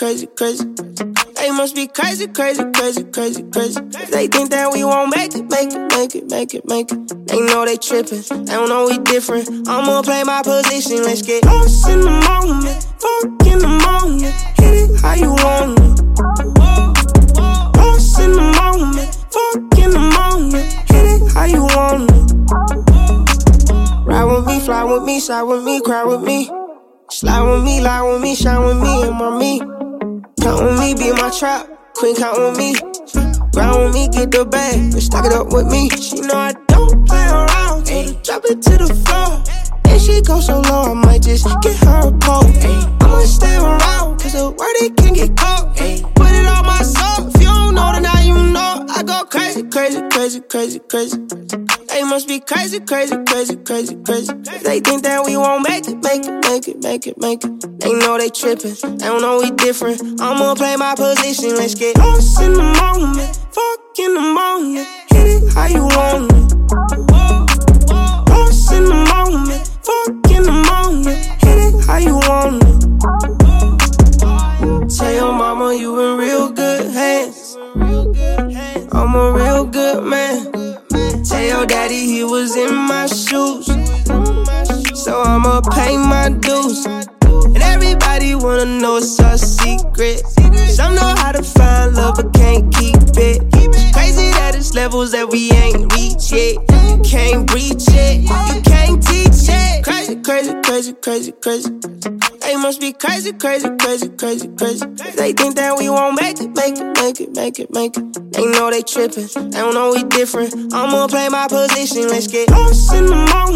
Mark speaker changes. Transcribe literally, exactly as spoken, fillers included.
Speaker 1: crazy, crazy. They must be crazy, crazy, crazy, crazy, crazy. They think that we won't make it, make it, make it, make it, make it. They know they trippin', they don't know we different. I'ma play my position, let's get lost in the moment. Fuck in the moment, hit it how you want it. Lost in the moment, fuck in the moment, hit it how you want it. Ride with me, fly with me, side with me, cry with me. Slide with me, lie with me, shine with me, and my me. Count with me, be my trap, queen count with me. Grind with me, get the bag, and stack it up with me. She know I don't play around, told her drop it to the floor. And she go so low, I might just get her a pole. I'ma stay around, cause the word it can get caught. Put it on my soul, if you don't know, then now you know. I go crazy, crazy, crazy, crazy, crazy. They must be crazy, crazy, crazy, crazy, crazy. They think that we won't make it, make it, make it, make it, make it. They know they trippin', they don't know we different. I'ma play my position, let's get lost in the moment. Fuck in the moment, hit it how you want it. Lost in the moment, fuck in the moment, hit it how you want it. Tell your mama you in real good hands. I'm a real good man. Tell your daddy he was in my shoes, so I'ma pay my dues. And everybody wanna know it's our secret. Some know how to find love but can't keep it. It's crazy that it's levels that we ain't reached yet. You can't breach it, you can't teach it. Crazy, crazy, crazy, crazy, crazy. They must be crazy, crazy, crazy, crazy, crazy. They think that we won't make it, make it, make it, make it, make it. They know they trippin', they don't know we different. I'ma play my position, let's get lost in the moment.